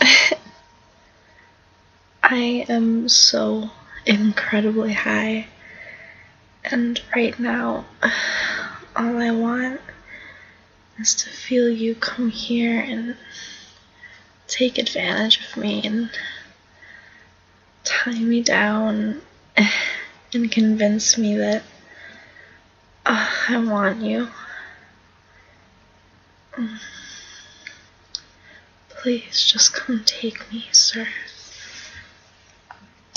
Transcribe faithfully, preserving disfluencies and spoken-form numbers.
I am so incredibly high, and right now, all I want is to feel you come here and take advantage of me and tie me down and convince me that uh, I want you. Please just come take me, sir.